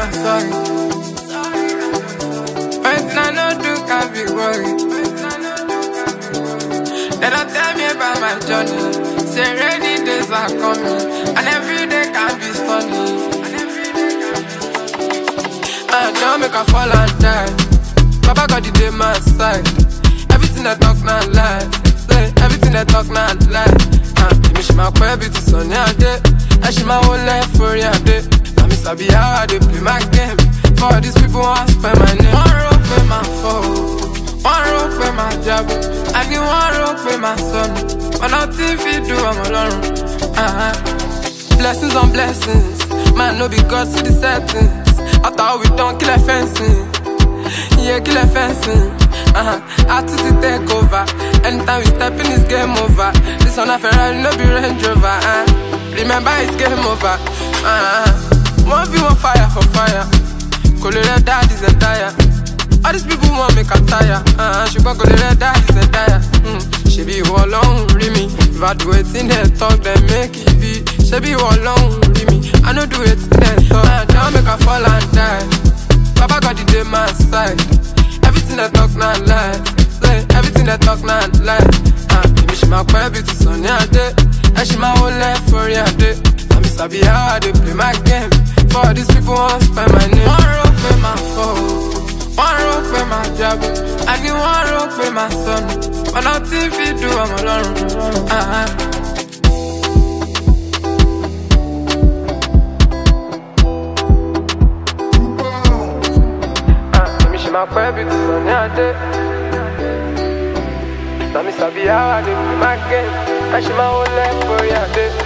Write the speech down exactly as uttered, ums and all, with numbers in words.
not sorry. First I know do can't be worried. They don't tell me about my journey. Say rainy days are coming, and every day can be sunny. I don't make a fall and die. Papa got the day my side. Everything I talk now lie. Say everything I talk now lie. Ah, me she my baby to sunny a day. And she my whole life for a day. I miss I be how I dey play my game. For these people want spend my name. One rope with my phone, one rope with my job. I give one rope with my son. But nothing fit do I'm alone. Uh-huh. Blessings on blessings. Man no be God see the settings. After all we done kill a fencing. Yeah, kill a fencing. Uh-huh. I to the take over. Anytime we step in, it's game over. This one a Ferrari, no be Range Rover. Uh. Remember, it's game over. Uh-huh. One view on fire for fire. Colorado dad is a tire. All these people want make a tire. Uh-huh. She got Colorado dad is a tire. Mm. She be all alone, read me. If I do it in their talk, then make it be. She be all alone, read me. I know do it in their talk. Uh, don't make her fall and die. Papa got the day my side. Everything I talk now lie. Say everything I talk now lie. Ah, me she my baby to sunny a day. And she my whole life for a day. I miss I be how I dey play my game. For these people want spend my name. One rope with my phone, one rope with my job. I give one rope with my son. But nothing fit do I'm alone. Uh-huh. My baby to sunny a day. Now me sabi how I dey play my game. And she my whole life for a day.